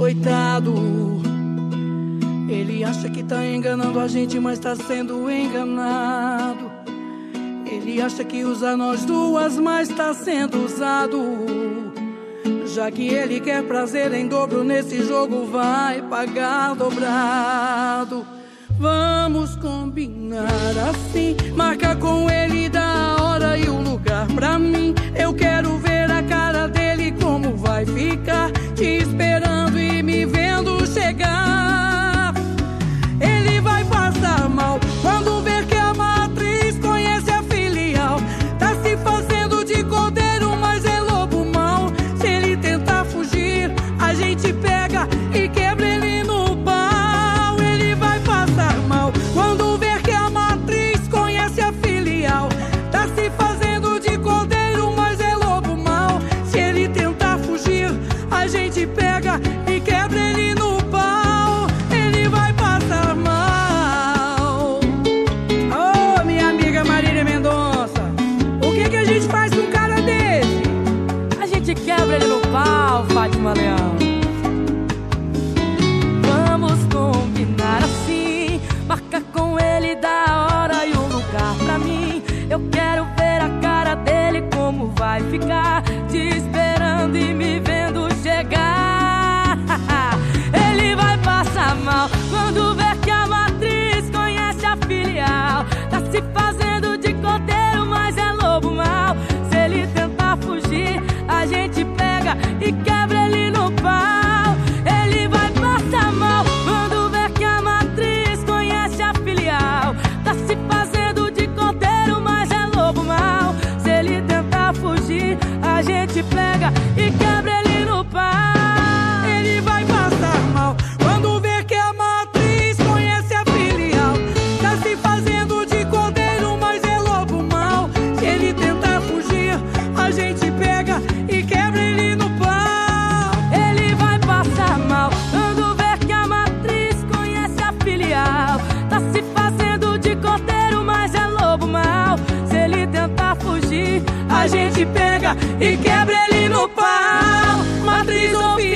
coitado. Ele acha que tá enganando a gente, mas tá sendo enganado. Ele acha que usa nós duas, mas tá sendo usado. Já que ele quer prazer em dobro nesse jogo, vai pagar dobrado. Vamos combinar assim, marca com ele da hora e o lugar pra mim. Eu quero ver a cara dele como vai ficar, te esperando e me vendo chegar. Ele vai passar mal quando ver que a matriz conhece a filial. Tá se fazendo de cordeiro, mas é lobo mau. Se ele tentar fugir, a gente pega e quebra ele no pau. Ele vai passar mal quando ver que a matriz conhece a filial. Tá se fazendo de cordeiro, mas é lobo mau. Se ele tentar fugir, a gente pega e quebra ele no pau. Ele vai passar mal. Oh, minha amiga Marília Mendonça, o que a gente faz com um cara desse? A gente quebra ele no pau, Fátima Leão. Vamos combinar assim, marca com ele da hora e o lugar pra mim. Eu quero ver a cara dele como vai ficar, te esperando e me vendo chegar. Ele vai passar mal quando ver que a matriz conhece a filial. Tá se fazendo de cordeiro, mas é lobo mau. Se ele tentar fugir, a gente pega e quebra ele no pau. Ele vai passar mal quando ver que a matriz conhece a filial. Tá se fazendo de cordeiro, mas é lobo mau. Se ele tentar fugir, a gente pega e quebra ele no pau. Ele vai passar mal quando ver que a matriz conhece a filial. Tá se fazendo de cordeiro, mas é lobo mau. Se ele tentar fugir, a gente pega e quebra ele no pau. Ele vai passar mal quando ver que a matriz conhece a filial. Tá se fazendo de cordeiro, mas é lobo mau. Se ele tentar fugir, A gente pega e quebra ele no pau. Matriz ou